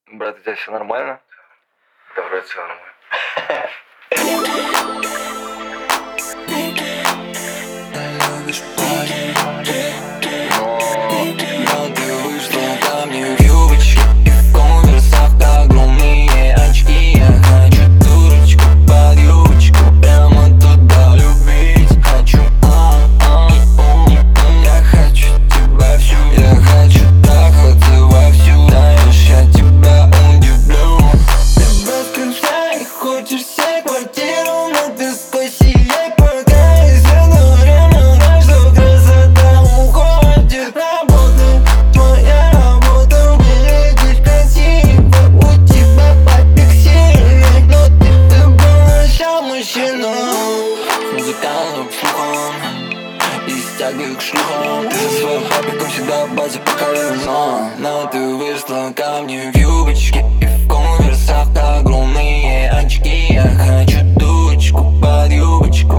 Брат, у тебя все нормально? Да, вроде все нормально. Любишь парень, но ты вышла ко мне в юбочке и в конверсах огромные очки. Я хочу дурочку под юбочку, прямо туда любить хочу. Я хочу тебя всю, я хочу трахаться вовсю. Знаешь, я тебя удивлю. Ты воскресай, хочешь себе квартиру, но ты сквозь ей пока из этого время знаешь, что красота уходит. Работа, твоя работа, выглядишь красиво. У тебя папик сильный, но ты большой мужчина. С музыкальным слухом и стягиваю к шлюхам. Ты со своим папиком всегда в базе покорена. Но ты вышла ко мне в юбочке и в конверсах огромные очки. Я хочу дурочку под юбочку,